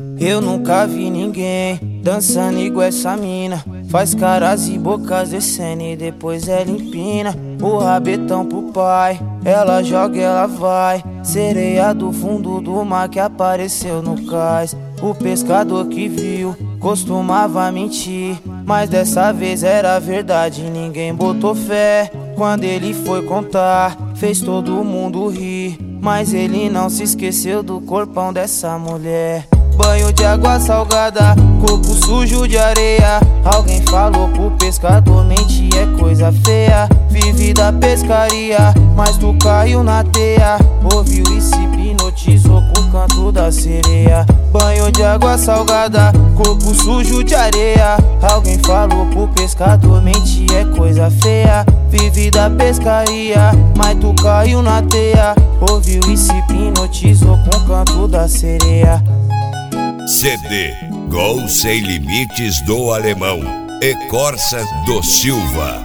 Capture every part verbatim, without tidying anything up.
Eu nunca vi ninguém dançando igual essa mina. Faz caras e bocas descendo e depois ela empina o rabetão pro pai. Ela joga, ela vai, sereia do fundo do mar que apareceu no cais. O pescador que viu costumava mentir, mas dessa vez era verdade, ninguém botou fé. Quando ele foi contar, fez todo mundo rir, mas ele não se esqueceu do corpão dessa mulher. Banho de água salgada, corpo sujo de areia. Alguém falou pro pescador, mente é coisa feia. Vive da pescaria, mas tu caiu na teia. Ouviu e se hipnotizou com o canto da sereia. Banho de água salgada, corpo sujo de areia. Alguém falou pro pescador, mente é coisa feia. Vive da pescaria, mas tu caiu na teia. Ouviu e se hipnotizou com o canto da sereia. C D Gol Sem Limites do Alemão e Corsa do Silva.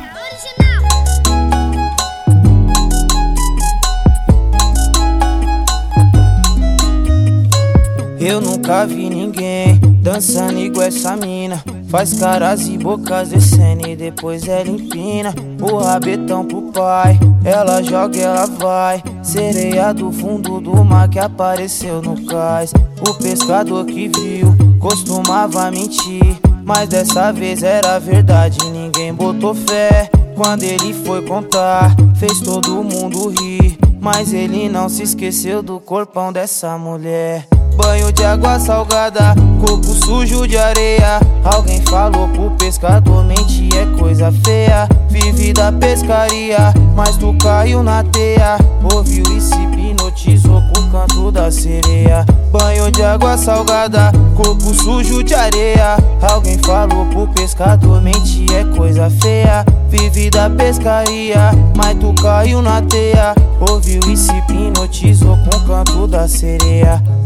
Eu nunca vi ninguém dançando igual essa mina. Faz caras e bocas descendo e depois ela empina o rabetão pro pai. Ela joga, ela vai, sereia do fundo do mar que apareceu no cais. O pescador que viu costumava mentir, mas dessa vez era verdade, ninguém botou fé. Quando ele foi contar, fez todo mundo rir, mas ele não se esqueceu do corpão dessa mulher. Banho de água salgada, corpo sujo de areia. Alguém falou pro pescador, mente é coisa feia. Vive da pescaria, mas tu caiu na teia. Ouviu e se hipnotizou com o canto da sereia. Banho de água salgada, corpo sujo de areia. Alguém falou pro pescador, mente é coisa feia. Vive da pescaria, mas tu caiu na teia. Ouviu e se hipnotizou com o canto da sereia.